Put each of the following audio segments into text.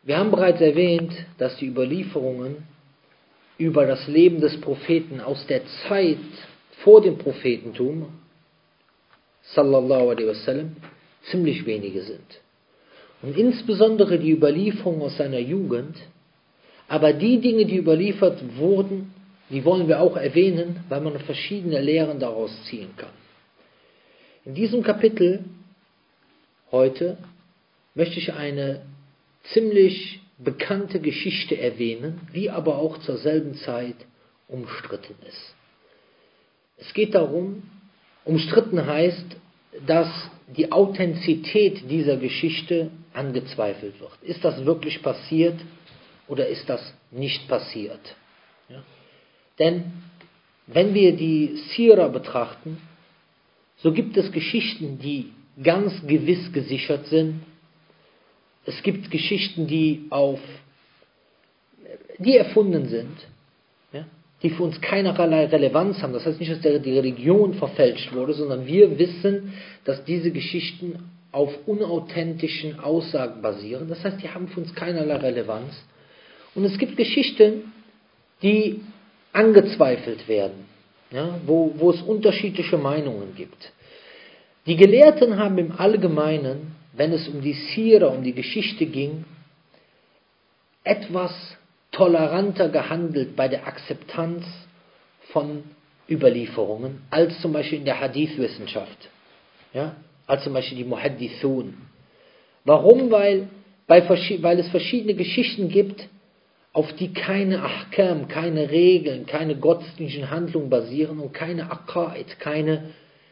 Wir haben bereits erwähnt, dass die Überlieferungen über das Leben des Propheten aus der Zeit vor dem Prophetentum, sallallahu alaihi wasallam, ziemlich wenige sind. Und insbesondere die Überlieferungen aus seiner Jugend, aber die Dinge, die überliefert wurden, die wollen wir auch erwähnen, weil man verschiedene Lehren daraus ziehen kann. In diesem Kapitel heute möchte ich eine ziemlich bekannte Geschichte erwähnen, die aber auch zur selben Zeit umstritten ist. Es geht darum, umstritten heißt, dass die Authentizität dieser Geschichte angezweifelt wird. Ist das wirklich passiert oder ist das nicht passiert? Ja? Denn wenn wir die Sira betrachten, so gibt es Geschichten, die ganz gewiss gesichert sind. Es gibt Geschichten, die erfunden sind, ja, die für uns keinerlei Relevanz haben. Das heißt nicht, dass die Religion verfälscht wurde, sondern wir wissen, dass diese Geschichten auf unauthentischen Aussagen basieren. Das heißt, die haben für uns keinerlei Relevanz. Und es gibt Geschichten, die angezweifelt werden, ja, wo es unterschiedliche Meinungen gibt. Die Gelehrten haben im Allgemeinen, wenn es um die Sira, um die Geschichte ging, etwas toleranter gehandelt bei der Akzeptanz von Überlieferungen, als zum Beispiel in der Hadith-Wissenschaft, ja, als zum Beispiel die Muhaddithun. Warum? Weil es verschiedene Geschichten gibt, auf die keine Ahkam, keine Regeln, keine gottesdienstlichen Handlungen basieren und keine Aqaid, keine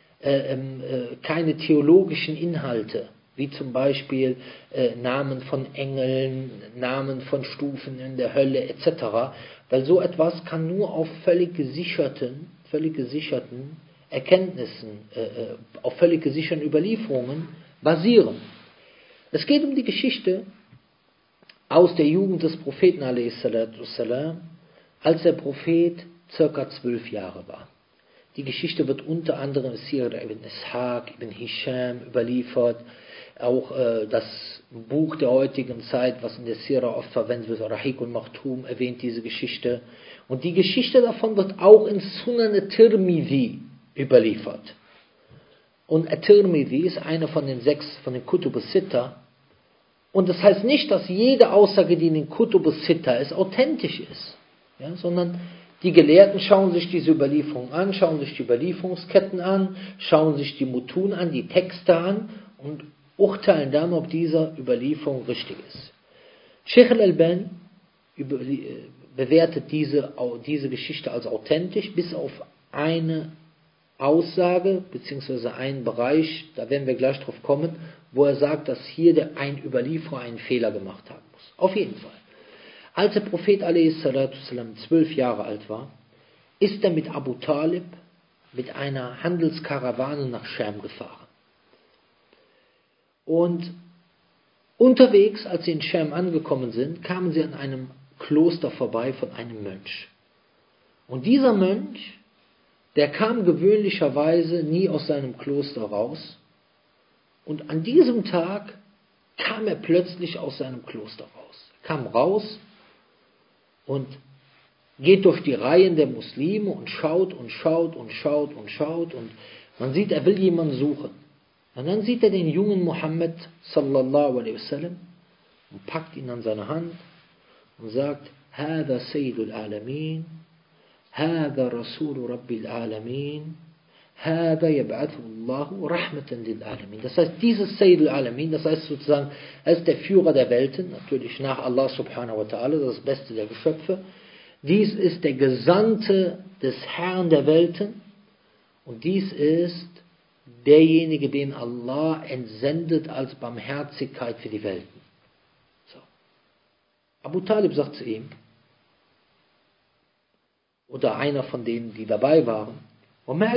theologischen Inhalte, wie zum Beispiel Namen von Engeln, Namen von Stufen in der Hölle etc. Weil so etwas kann nur auf völlig gesicherten Erkenntnissen, auf völlig gesicherten Überlieferungen basieren. Es geht um die Geschichte aus der Jugend des Propheten a.s., als der Prophet ca. 12 Jahre war. Die Geschichte wird unter anderem Sira ibn Ishaq, ibn Hisham überliefert. Auch das Buch der heutigen Zeit, was in der Sira oft verwendet wird, Rahiq al-Maktum, erwähnt diese Geschichte. Und die Geschichte davon wird auch in Sunan at-Tirmidhi überliefert. Und at-Tirmidhi ist einer von den 6 von den Kutub as-Sitta. Und das heißt nicht, dass jede Aussage, die in den Kutub as-Sitta ist, authentisch ist. Ja, sondern die Gelehrten schauen sich diese Überlieferung an, schauen sich die Überlieferungsketten an, schauen sich die Mutun an, die Texte an und urteilen dann, ob diese Überlieferung richtig ist. Sheikh al-Albani bewertet diese Geschichte als authentisch, bis auf eine Aussage, beziehungsweise einen Bereich, da werden wir gleich drauf kommen, wo er sagt, dass hier ein Überlieferer einen Fehler gemacht haben muss. Auf jeden Fall. Als der Prophet a.s. 12 Jahre alt war, ist er mit Abu Talib mit einer Handelskarawane nach Scham gefahren. Und unterwegs, als sie in Scham angekommen sind, kamen sie an einem Kloster vorbei von einem Mönch. Und dieser Mönch, der kam gewöhnlicherweise nie aus seinem Kloster raus. Und an diesem Tag kam er plötzlich aus seinem Kloster raus. Er kam raus und geht durch die Reihen der Muslime und schaut und schaut und schaut und schaut. Und man sieht, er will jemanden suchen. Und dann sieht er den jungen Muhammad sallallahu alaihi wasallam und packt ihn an seine Hand und sagt, هذا سيد العالمين هذا رسول رب العالمين هذا يبعثه الله رحمة للعالمين. Das heißt, dieses Sayyid al-Alamin, das heißt sozusagen, er ist der Führer der Welten, natürlich nach Allah subhanahu wa ta'ala, das ist das Beste der Geschöpfe. Dies ist der Gesandte des Herrn der Welten und dies ist derjenige, den Allah entsendet als Barmherzigkeit für die Welten. So. Abu Talib sagt zu ihm, oder einer von denen, die dabei waren, woher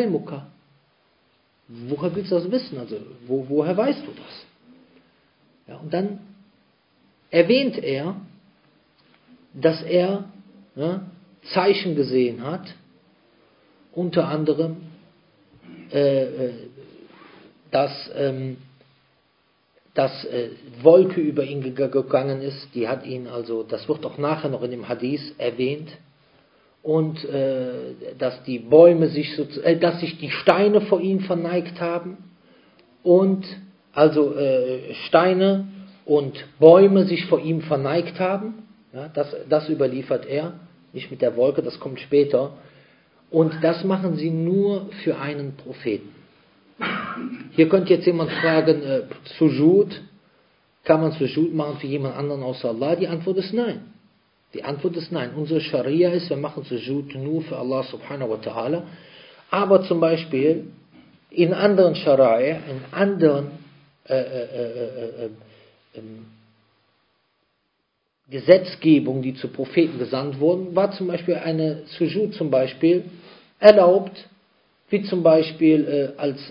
willst du das wissen? Also, woher weißt du das? Ja, und dann erwähnt er, dass er Zeichen gesehen hat, unter anderem, dass dass Wolke über ihn gegangen ist, die hat ihn also, das wird auch nachher noch in dem Hadith erwähnt, und dass die Bäume dass sich die Steine vor ihm verneigt haben, und also Steine und Bäume sich vor ihm verneigt haben, ja, das überliefert er, nicht mit der Wolke, das kommt später, und das machen sie nur für einen Propheten. Hier könnte jetzt jemand fragen, Sujud, kann man Sujud machen für jemand anderen außer Allah? Die Antwort ist nein. Die Antwort ist nein. Unsere Scharia ist, wir machen Sujud nur für Allah subhanahu wa ta'ala. Aber zum Beispiel in anderen Scharia, in anderen Gesetzgebungen, die zu Propheten gesandt wurden, war zum Beispiel eine Sujud zum Beispiel erlaubt, wie zum Beispiel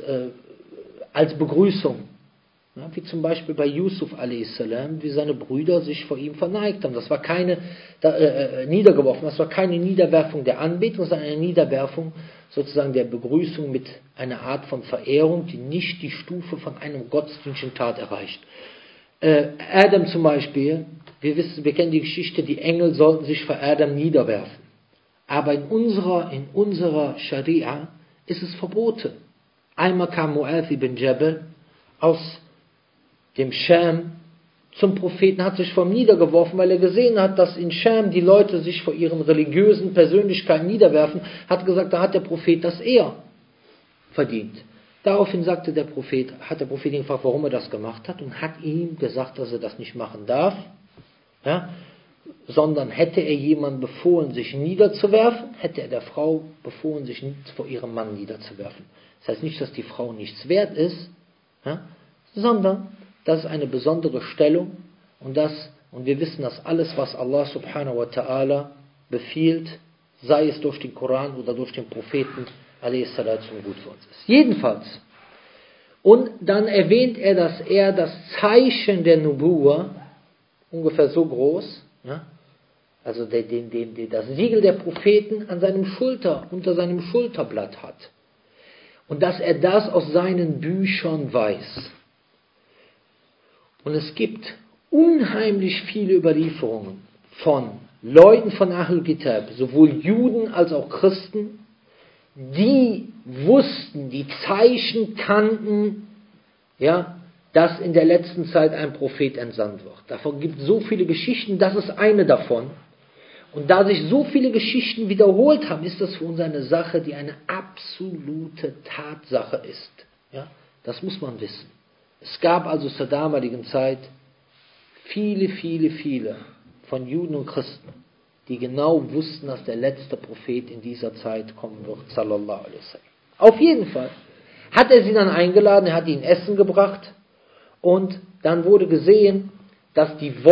als Begrüßung. Ja, wie zum Beispiel bei Yusuf a.s., wie seine Brüder sich vor ihm verneigt haben. Das war keine niedergeworfen, das war keine Niederwerfung der Anbetung, sondern eine Niederwerfung sozusagen der Begrüßung mit einer Art von Verehrung, die nicht die Stufe von einem gottesdienstlichen Tat erreicht. Adam zum Beispiel, wir kennen die Geschichte, die Engel sollten sich vor Adam niederwerfen. Aber in unserer Scharia ist es verboten. Einmal kam Mu'adh ibn Jabal aus dem Scham zum Propheten, hat sich vor ihm niedergeworfen, weil er gesehen hat, dass in Scham die Leute sich vor ihren religiösen Persönlichkeiten niederwerfen, hat gesagt, da hat der Prophet das eher verdient. Daraufhin hat der Prophet ihn gefragt, warum er das gemacht hat, und hat ihm gesagt, dass er das nicht machen darf, ja, sondern hätte er jemandem befohlen, sich niederzuwerfen, hätte er der Frau befohlen, sich nicht vor ihrem Mann niederzuwerfen. Das heißt nicht, dass die Frau nichts wert ist, ja, sondern das ist eine besondere Stellung, und wir wissen, dass alles, was Allah subhanahu wa ta'ala befiehlt, sei es durch den Koran oder durch den Propheten, a.s. gut für uns ist. Jedenfalls. Und dann erwähnt er, dass er das Zeichen der Nubuwa, ungefähr so groß, ja, also das Siegel der Propheten unter seinem Schulterblatt hat. Und dass er das aus seinen Büchern weiß. Und es gibt unheimlich viele Überlieferungen von Leuten von Ahlul Kitab, sowohl Juden als auch Christen, die wussten, die Zeichen kannten, ja, dass in der letzten Zeit ein Prophet entsandt wird. Davon gibt es so viele Geschichten, das ist eine davon. Und da sich so viele Geschichten wiederholt haben, ist das für uns eine Sache, die eine absolute Tatsache ist. Ja, das muss man wissen. Es gab also zur damaligen Zeit viele von Juden und Christen, die genau wussten, dass der letzte Prophet in dieser Zeit kommen wird, sallallahu alaihi wasallam. Auf jeden Fall hat er sie dann eingeladen, er hat ihnen Essen gebracht, und dann wurde gesehen, dass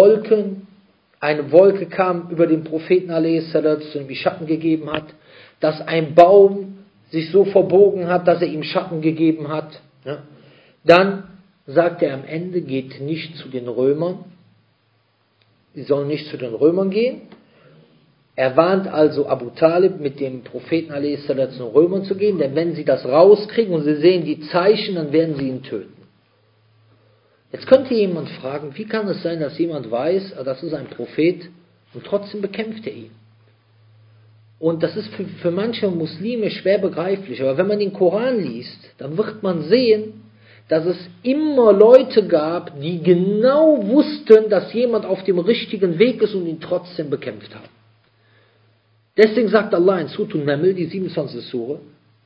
eine Wolke kam über den Propheten a.s., zu ihm Schatten gegeben hat, dass ein Baum sich so verbogen hat, dass er ihm Schatten gegeben hat. Ja. Dann sagt er am Ende, geht nicht zu den Römern, sie sollen nicht zu den Römern gehen. Er warnt also Abu Talib, mit dem Propheten a.s. zu den Römern zu gehen, denn wenn sie das rauskriegen und sie sehen die Zeichen, dann werden sie ihn töten. Jetzt könnte jemand fragen, wie kann es sein, dass jemand weiß, das ist ein Prophet, und trotzdem bekämpft er ihn? Und das ist für manche Muslime schwer begreiflich, aber wenn man den Koran liest, dann wird man sehen, dass es immer Leute gab, die genau wussten, dass jemand auf dem richtigen Weg ist und ihn trotzdem bekämpft haben. Deswegen sagt Allah in Surah An-Naml, die 27. Sure,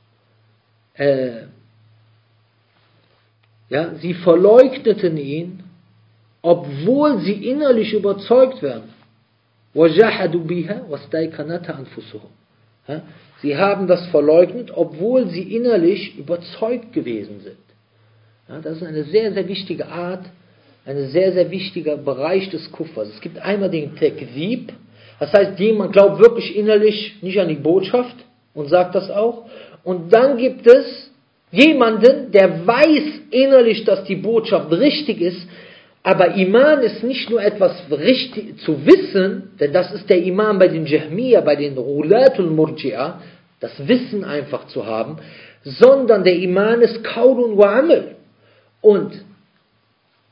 sie verleugneten ihn, obwohl sie innerlich überzeugt werden. Sie haben das verleugnet, obwohl sie innerlich überzeugt gewesen sind. Ja, das ist eine sehr, sehr wichtige Art, ein sehr, sehr wichtiger Bereich des Kuffers. Es gibt einmal den Takzib, das heißt, jemand glaubt wirklich innerlich nicht an die Botschaft und sagt das auch. Und dann gibt es jemanden, der weiß innerlich, dass die Botschaft richtig ist, aber Iman ist nicht nur etwas richtig zu wissen, denn das ist der Iman bei den Jahmiya, bei den Ulatul Murji'a, das Wissen einfach zu haben, sondern der Iman ist Qaulun wa Amal. Und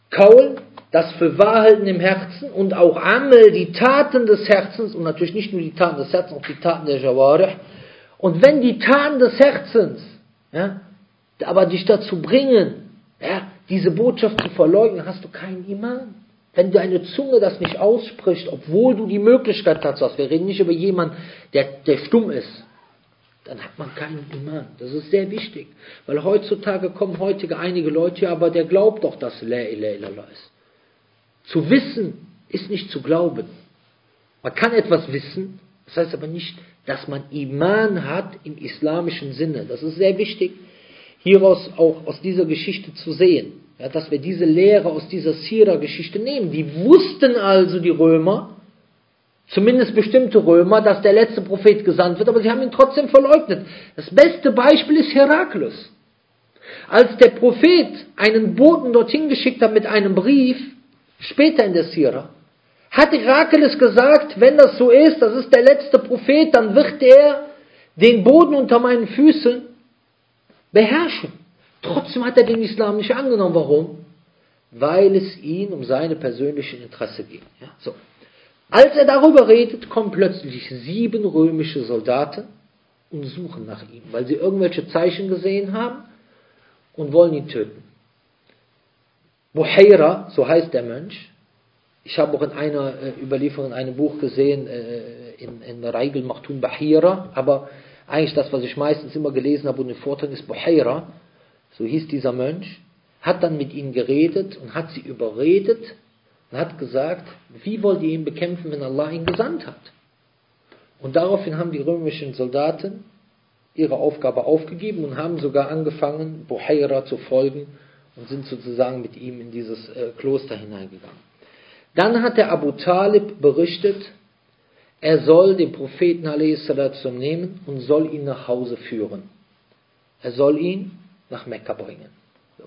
Kaul, das für Wahrhalten im Herzen, und auch Amal, die Taten des Herzens, und natürlich nicht nur die Taten des Herzens, auch die Taten der Jawarih. Und wenn die Taten des Herzens, ja, aber dich dazu bringen, ja, diese Botschaft zu verleugnen, hast du keinen Iman. Wenn deine Zunge das nicht ausspricht, obwohl du die Möglichkeit dazu hast, wir reden nicht über jemanden, der stumm ist, dann hat man keinen Iman. Das ist sehr wichtig. Weil heutzutage kommen einige Leute, ja, aber der glaubt doch, dass La ilaha illallah ist. Zu wissen ist nicht zu glauben. Man kann etwas wissen, das heißt aber nicht, dass man Iman hat im islamischen Sinne. Das ist sehr wichtig, hieraus auch aus dieser Geschichte zu sehen. Ja, dass wir diese Lehre aus dieser Sira-Geschichte nehmen. Die wussten also, die Römer, zumindest bestimmte Römer, dass der letzte Prophet gesandt wird, aber sie haben ihn trotzdem verleugnet. Das beste Beispiel ist Herakles. Als der Prophet einen Boten dorthin geschickt hat mit einem Brief, später in der Sira, hat Herakles gesagt, wenn das so ist, das ist der letzte Prophet, dann wird er den Boden unter meinen Füßen beherrschen. Trotzdem hat er den Islam nicht angenommen. Warum? Weil es ihm um seine persönlichen Interesse ging. Ja, so. Als er darüber redet, kommen plötzlich 7 römische Soldaten und suchen nach ihm, weil sie irgendwelche Zeichen gesehen haben und wollen ihn töten. Buhaira, so heißt der Mönch. Ich habe auch in einer Überlieferung in einem Buch gesehen, in Raigel Machtun Bahira, aber eigentlich das, was ich meistens immer gelesen habe und den Vortrag ist Buhaira, so hieß dieser Mönch, hat dann mit ihnen geredet und hat sie überredet und hat gesagt, wie wollt ihr ihn bekämpfen, wenn Allah ihn gesandt hat? Und daraufhin haben die römischen Soldaten ihre Aufgabe aufgegeben und haben sogar angefangen, Buhaira zu folgen und sind sozusagen mit ihm in dieses Kloster hineingegangen. Dann hat der Abu Talib berichtet, er soll den Propheten a.s. nehmen und soll ihn nach Hause führen. Er soll ihn nach Mekka bringen. So.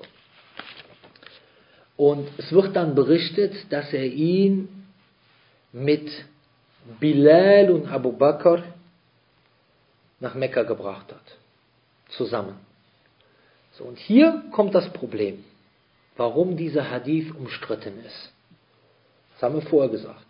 Und es wird dann berichtet, dass er ihn mit Bilal und Abu Bakr nach Mekka gebracht hat. Zusammen. So, und hier kommt das Problem, warum dieser Hadith umstritten ist. Das haben wir vorher gesagt.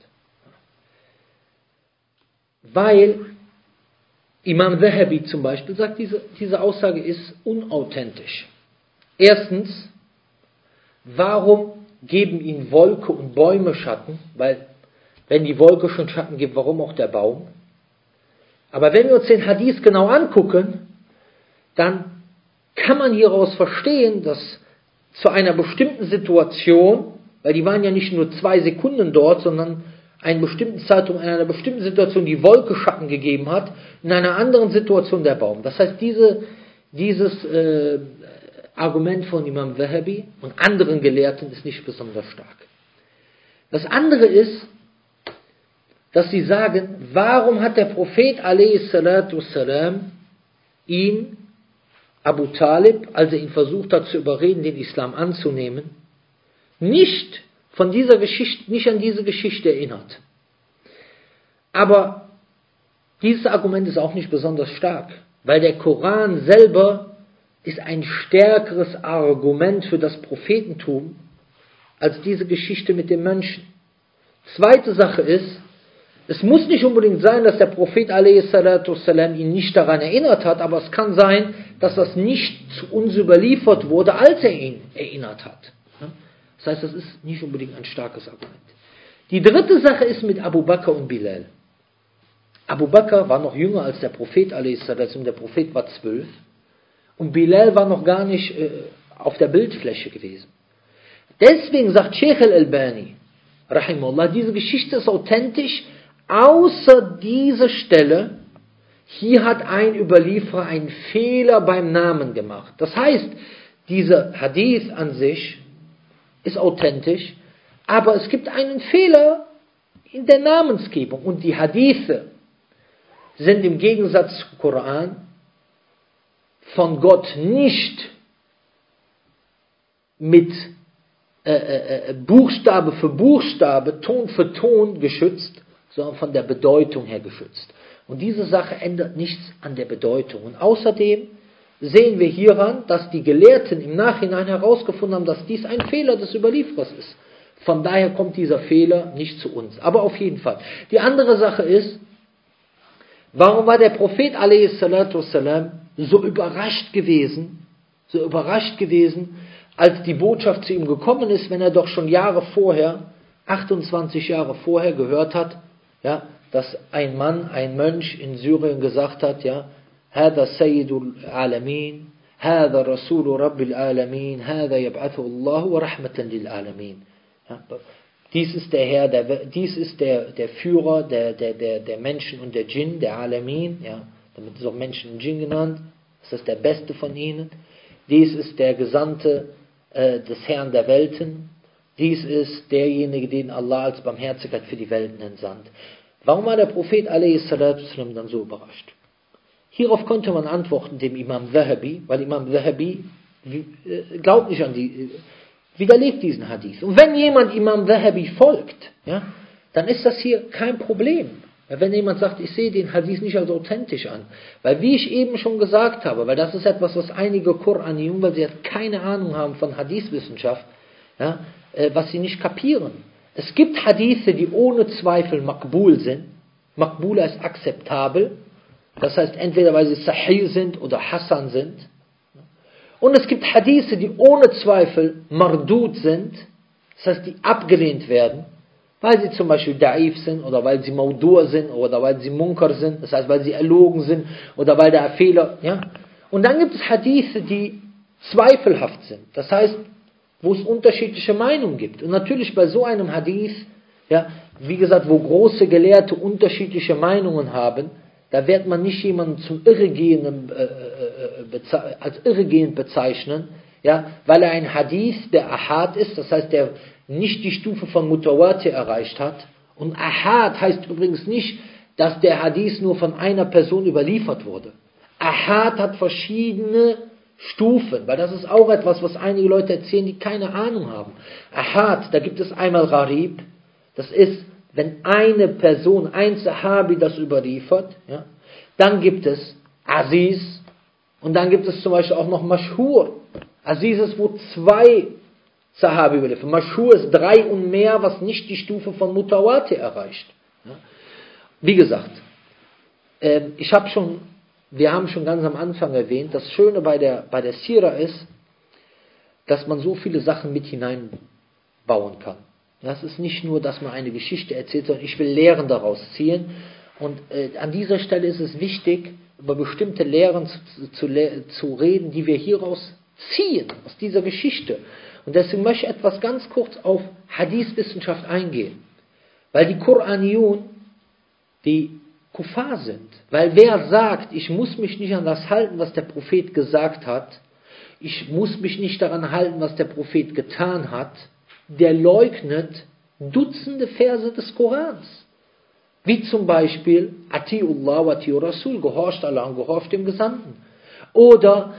Weil Imam Zahabi zum Beispiel sagt, diese Aussage ist unauthentisch. Erstens, warum geben ihnen Wolke und Bäume Schatten? Weil, wenn die Wolke schon Schatten gibt, warum auch der Baum? Aber wenn wir uns den Hadith genau angucken, dann kann man hieraus verstehen, dass zu einer bestimmten Situation, weil die waren ja nicht nur 2 Sekunden dort, sondern einen bestimmten Zeitraum, in einer bestimmten Situation die Wolke Schatten gegeben hat, in einer anderen Situation der Baum. Das heißt, dieses Argument von Imam Zahabi und anderen Gelehrten ist nicht besonders stark. Das andere ist, dass sie sagen, warum hat der Prophet a.s. ihn, Abu Talib, als er ihn versucht hat zu überreden, den Islam anzunehmen, nicht an diese Geschichte erinnert. Aber dieses Argument ist auch nicht besonders stark, weil der Koran selber ist ein stärkeres Argument für das Prophetentum als diese Geschichte mit den Mönchen. Zweite Sache ist, es muss nicht unbedingt sein, dass der Prophet a.s. ihn nicht daran erinnert hat, aber es kann sein, dass das nicht zu uns überliefert wurde, als er ihn erinnert hat. Das heißt, das ist nicht unbedingt ein starkes Argument. Die dritte Sache ist mit Abu Bakr und Bilal. Abu Bakr war noch jünger als der Prophet a.s. Der Prophet war 12. Und Bilal war noch gar nicht auf der Bildfläche gewesen. Deswegen sagt Sheikh al-Albani, rahimahullah, diese Geschichte ist authentisch, außer dieser Stelle, hier hat ein Überlieferer einen Fehler beim Namen gemacht. Das heißt, dieser Hadith an sich ist authentisch, aber es gibt einen Fehler in der Namensgebung. Und die Hadithe sind im Gegensatz zum Koran von Gott nicht mit Buchstabe für Buchstabe, Ton für Ton geschützt, sondern von der Bedeutung her geschützt. Und diese Sache ändert nichts an der Bedeutung. Und außerdem sehen wir hieran, dass die Gelehrten im Nachhinein herausgefunden haben, dass dies ein Fehler des Überlieferers ist. Von daher kommt dieser Fehler nicht zu uns. Aber auf jeden Fall. Die andere Sache ist, warum war der Prophet a.s. so überrascht gewesen, als die Botschaft zu ihm gekommen ist, wenn er doch schon 28 Jahre vorher gehört hat, ja, dass ein Mönch in Syrien gesagt hat, ja, هذا سيد العالمين هذا رسول رب العالمين هذا يبعثه الله ورحمة للعالمين. Dies ist der Herr, dies ist der Führer der Menschen und der Djinn, der Alamin, ja, damit ist auch Menschen und Djinn genannt, das ist der Beste von ihnen. Dies ist der Gesandte des Herrn der Welten, dies ist derjenige, den Allah als Barmherzigkeit für die Welten entsandt. Warum war der Prophet a.s. dann so überrascht? Hierauf konnte man antworten dem Imam Zahabi, weil Imam Zahabi glaubt nicht an widerlegt diesen Hadith. Und wenn jemand Imam Zahabi folgt, ja, dann ist das hier kein Problem. Wenn jemand sagt, ich sehe den Hadith nicht als authentisch an. Weil wie ich eben schon gesagt habe, weil das ist etwas, was einige Koraniyun, weil sie jetzt keine Ahnung haben von Hadith-Wissenschaft, ja, was sie nicht kapieren. Es gibt Hadithe, die ohne Zweifel Maqbul sind. Maqbul heißt akzeptabel. Das heißt, entweder weil sie Sahih sind oder Hassan sind. Und es gibt Hadithe, die ohne Zweifel Mardud sind. Das heißt, die abgelehnt werden, weil sie zum Beispiel Da'if sind oder weil sie Maudur sind oder weil sie Munkar sind. Das heißt, weil sie erlogen sind oder weil der Fehler, ja. Und dann gibt es Hadithe, die zweifelhaft sind. Das heißt, wo es unterschiedliche Meinungen gibt. Und natürlich bei so einem Hadith, ja, wie gesagt, wo große Gelehrte unterschiedliche Meinungen haben, da wird man nicht jemanden zum als irregehend bezeichnen, ja, weil er ein Hadith, der Ahad ist, das heißt, der nicht die Stufe von Mutawatir erreicht hat. Und Ahad heißt übrigens nicht, dass der Hadith nur von einer Person überliefert wurde. Ahad hat verschiedene Stufen, weil das ist auch etwas, was einige Leute erzählen, die keine Ahnung haben. Ahad, da gibt es einmal Gharib, das ist, wenn eine Person, ein Sahabi das überliefert, ja, dann gibt es Aziz und dann gibt es zum Beispiel auch noch Mashhur. Aziz ist, wo 2 Sahabi überliefern. Mashhur ist 3 und mehr, was nicht die Stufe von Mutawatir erreicht. Ja. Wie gesagt, wir haben schon ganz am Anfang erwähnt, das Schöne bei der Sira ist, dass man so viele Sachen mit hineinbauen kann. Das ist nicht nur, dass man eine Geschichte erzählt, sondern ich will Lehren daraus ziehen. Und an dieser Stelle ist es wichtig, über bestimmte Lehren zu reden, die wir hieraus ziehen, aus dieser Geschichte. Und deswegen möchte ich etwas ganz kurz auf Hadith-Wissenschaft eingehen. Weil die Koraniyun, die Kuffar sind. Weil wer sagt, ich muss mich nicht an das halten, was der Prophet gesagt hat, ich muss mich nicht daran halten, was der Prophet getan hat, der leugnet Dutzende Verse des Korans. Wie zum Beispiel, Ati'ullah wa Ati'ur Rasul, gehorcht Allah und gehorcht dem Gesandten. Oder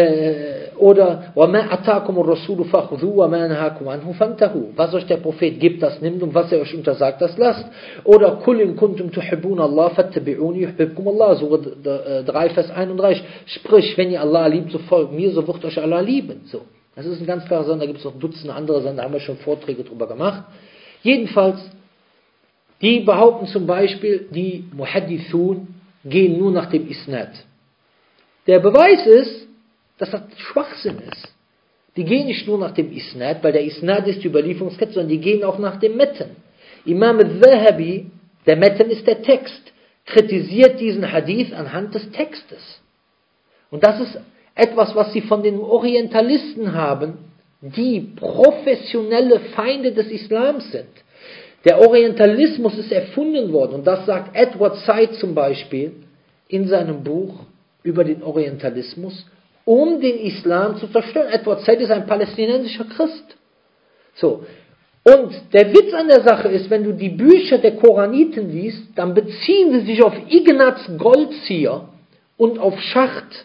وَمَا أَتَاكُمُ الرَّسُولُ فَخُذُوا وَمَا نَهَاكُمْ عَنْهُ فَانْتَهُوا. Was euch der Prophet gibt, das nimmt und was er euch untersagt, das lasst. Oder قُلْ إِن كُنْتُمْ تُحِبُّونَ اللَّهَ فَاتَّبِعُونِي يُحْبِبْكُمُ اللَّهُ. Surah 3, Vers 31. Sprich, wenn ihr Allah liebt, so folgt mir, so wird euch Allah lieben. So. Das ist ein ganz klarer Sand, da gibt es noch Dutzende andere Sand, da haben wir schon Vorträge drüber gemacht. Jedenfalls, die behaupten zum Beispiel, die Muhaddithun gehen nur nach dem Isnad. Der Beweis ist, dass das Schwachsinn ist. Die gehen nicht nur nach dem Isnad, weil der Isnad ist die Überlieferungskette, sondern die gehen auch nach dem Metten. Imam al-Zahabi, der Metten ist der Text, kritisiert diesen Hadith anhand des Textes. Und das ist etwas, was sie von den Orientalisten haben, die professionelle Feinde des Islams sind. Der Orientalismus ist erfunden worden und das sagt Edward Said zum Beispiel in seinem Buch über den Orientalismus, um den Islam zu zerstören. Edward Said ist ein palästinensischer Christ. So. Und der Witz an der Sache ist, wenn du die Bücher der Koraniten liest, dann beziehen sie sich auf Ignaz Goldziher und auf Schacht.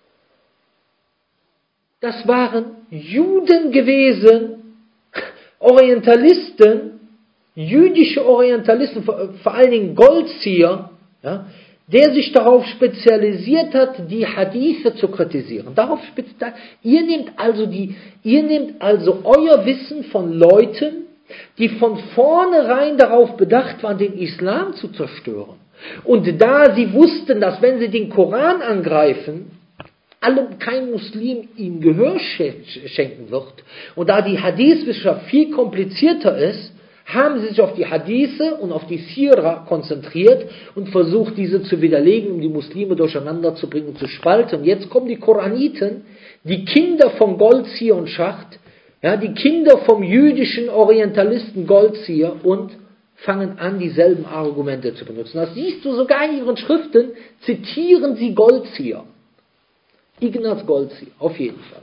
Das waren Juden gewesen, Orientalisten, jüdische Orientalisten, vor allen Dingen Goldziher, ja, der sich darauf spezialisiert hat, die Hadithe zu kritisieren. Ihr nehmt also euer Wissen von Leuten, die von vornherein darauf bedacht waren, den Islam zu zerstören. Und da sie wussten, dass wenn sie den Koran angreifen, kein Muslim ihm Gehör schenken wird, und da die Hadith-Wissenschaft viel komplizierter ist, haben sie sich auf die Hadithe und auf die Sira konzentriert und versucht, diese zu widerlegen, um die Muslime durcheinander zu bringen und zu spalten. Und jetzt kommen die Koraniten, die Kinder von Goldzieher und Schacht, ja, die Kinder vom jüdischen Orientalisten Goldzieher, und fangen an, dieselben Argumente zu benutzen. Das siehst du sogar in ihren Schriften, zitieren sie Goldzieher. Ignaz Goldzieher, auf jeden Fall.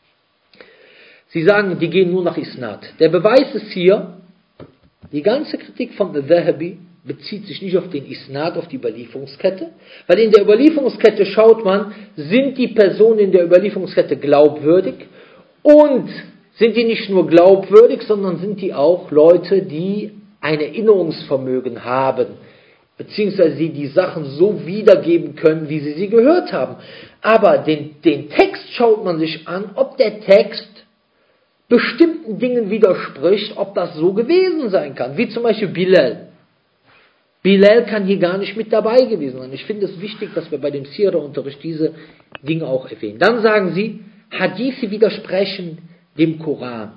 Sie sagen, die gehen nur nach Isnad. Der Beweis ist hier, die ganze Kritik von Al-Dhahabi bezieht sich nicht auf den Isnad, auf die Überlieferungskette, weil in der Überlieferungskette schaut man, sind die Personen in der Überlieferungskette glaubwürdig, und sind die nicht nur glaubwürdig, sondern sind die auch Leute, die ein Erinnerungsvermögen haben, beziehungsweise die Sachen so wiedergeben können, wie sie gehört haben. Aber den Text schaut man sich an, ob der Text bestimmten Dingen widerspricht, ob das so gewesen sein kann. Wie zum Beispiel Bilal. Bilal kann hier gar nicht mit dabei gewesen sein. Ich finde es wichtig, dass wir bei dem Sira-Unterricht diese Dinge auch erwähnen. Dann sagen sie, Hadithe widersprechen dem Koran.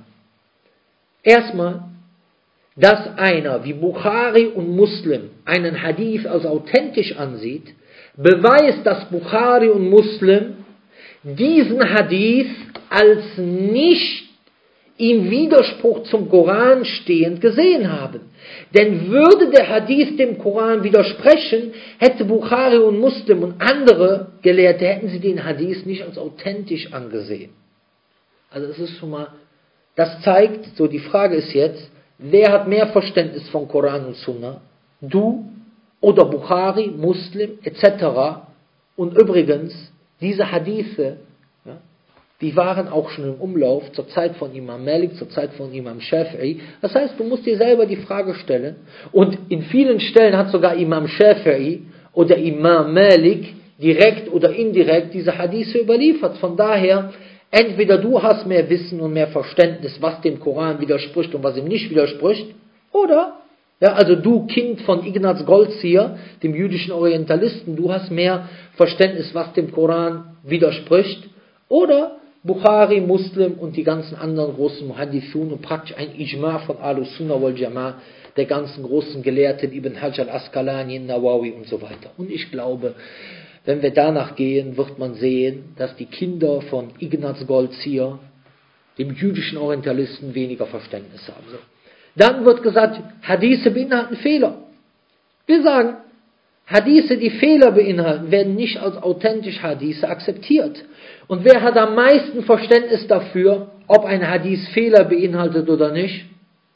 Erstmal, dass einer wie Bukhari und Muslim einen Hadith als authentisch ansieht, beweist, dass Bukhari und Muslim diesen Hadith als nicht im Widerspruch zum Koran stehend gesehen haben. Denn würde der Hadith dem Koran widersprechen, hätte Bukhari und Muslim und andere Gelehrte, hätten sie den Hadith nicht als authentisch angesehen. Also es ist schon mal, das zeigt, so die Frage ist jetzt, wer hat mehr Verständnis von Koran und Sunna? Du oder Bukhari, Muslim etc. Und übrigens, diese Hadithe, ja, die waren auch schon im Umlauf zur Zeit von Imam Malik, zur Zeit von Imam Shafi'i. Das heißt, du musst dir selber die Frage stellen, und in vielen Stellen hat sogar Imam Shafi'i oder Imam Malik direkt oder indirekt diese Hadithe überliefert. Von daher, entweder du hast mehr Wissen und mehr Verständnis, was dem Koran widerspricht und was ihm nicht widerspricht, oder, ja, also du Kind von Ignaz Goldzieher, dem jüdischen Orientalisten, du hast mehr Verständnis, was dem Koran widerspricht, oder Bukhari, Muslim und die ganzen anderen großen Muhaddithun und praktisch ein Ijma von Ahlus Sunnah wal Jama'a, der ganzen großen Gelehrten, Ibn Hajar al-Asqalani, Nawawi und so weiter. Und ich glaube, wenn wir danach gehen, wird man sehen, dass die Kinder von Ignaz Goldzieher, dem jüdischen Orientalisten, weniger Verständnis haben. So. Dann wird gesagt, Hadithe beinhalten Fehler. Wir sagen, Hadithe, die Fehler beinhalten, werden nicht als authentisch Hadithe akzeptiert. Und wer hat am meisten Verständnis dafür, ob ein Hadith Fehler beinhaltet oder nicht?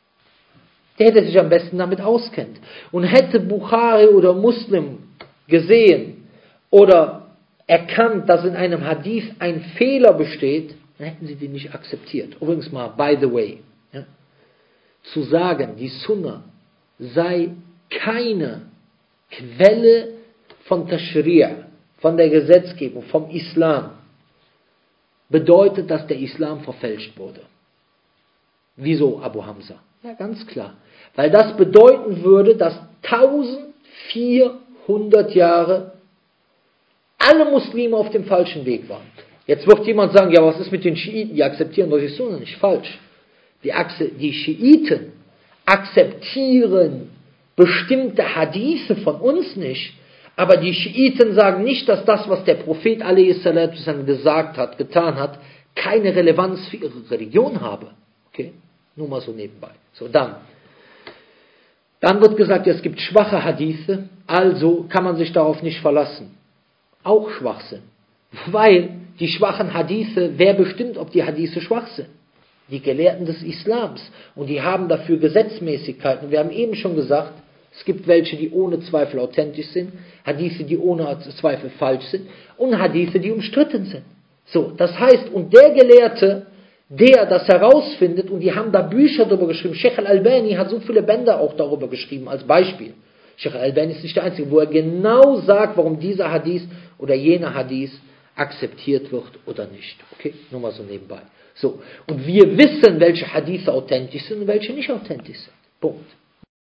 Der, der sich am besten damit auskennt. Und hätte Bukhari oder Muslim gesehen oder erkannt, dass in einem Hadith ein Fehler besteht, dann hätten sie den nicht akzeptiert. Übrigens mal, by the way, ja, zu sagen, die Sunna sei keine Quelle von Tashri', von der Gesetzgebung, vom Islam, bedeutet, dass der Islam verfälscht wurde. Wieso, Abu Hamza? Ja, ganz klar. Weil das bedeuten würde, dass 1400 Jahre alle Muslime auf dem falschen Weg waren. Jetzt wird jemand sagen, ja, was ist mit den Schiiten? Die akzeptieren doch die Sunna nicht. Falsch. Die Schiiten akzeptieren bestimmte Hadithe von uns nicht, aber die Schiiten sagen nicht, dass das, was der Prophet a.s. gesagt hat, getan hat, keine Relevanz für ihre Religion habe. Okay? Nur mal so nebenbei. So, dann wird gesagt, es gibt schwache Hadithe, also kann man sich darauf nicht verlassen. Auch Schwachsinn. Weil die schwachen Hadithe, wer bestimmt, ob die Hadithe schwach sind? Die Gelehrten des Islams. Und die haben dafür Gesetzmäßigkeiten. Wir haben eben schon gesagt, es gibt welche, die ohne Zweifel authentisch sind, Hadithe, die ohne Zweifel falsch sind und Hadithe, die umstritten sind. So, das heißt, und der Gelehrte, der das herausfindet, und die haben da Bücher darüber geschrieben, Sheikh al-Albani hat so viele Bände auch darüber geschrieben, als Beispiel. Sheikh Al-Albani ist nicht der Einzige, wo er genau sagt, warum dieser Hadith oder jener Hadith akzeptiert wird oder nicht. Okay, nur mal so nebenbei. So, und wir wissen, welche Hadithe authentisch sind und welche nicht authentisch sind. Punkt.